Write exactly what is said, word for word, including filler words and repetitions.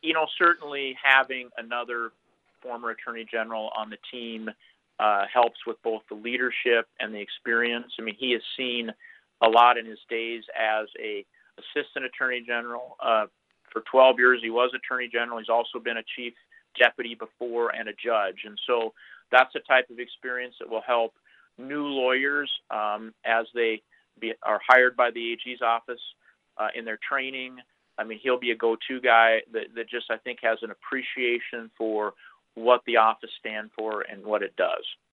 you know, certainly having another former attorney general on the team uh, helps with both the leadership and the experience. I mean, he has seen a lot in his days as a assistant attorney general. Uh, for twelve years, he was attorney general. He's also been a chief deputy before and a judge. And so that's a type of experience that will help new lawyers um, as they be, are hired by the A G's office uh, in their training. I mean, he'll be a go-to guy that, that just, I think, has an appreciation for what the office stands for and what it does.